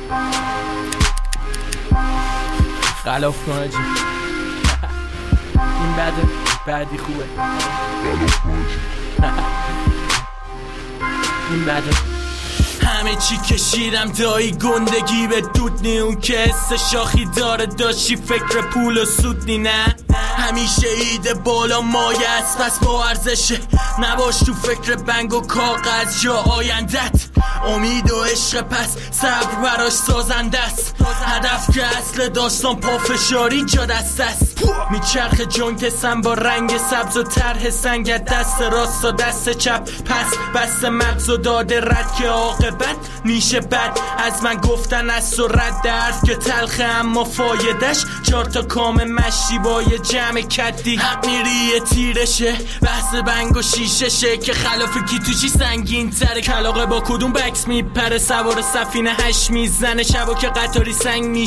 خلاف کن آجی. این بده بعدی خوبه. این بده همه چی کشیدم دایی گندگی به دود نی. اون که حس شاخی داره داشتی فکر پول و سود نی. نه همیشه ایده بالا مایه است پس با ارزشه. نباش تو فکر بنگ و کاغذ یا آیندت. امید و عشق پس صبر براش سازنده است. هدف که اصل داستان پافشاری جا دست است. میچرخ جنگ سم با رنگ سبز و طرح سنگ. دست راست و دست چپ پس بست مغز و داده رد که عاقبت میشه بد. از من گفتن از و رد حرف که تلخه اما فایدش 4 تا کام مشتی با یه جمع کدی. حق میری تیرشه بحث بنگ و شیششه که خلاف کی تو چی سنگین تره. کلاقه با کدوم بکس میپره سوار سفینه 8 میزنه. شبا که قطاری سنگ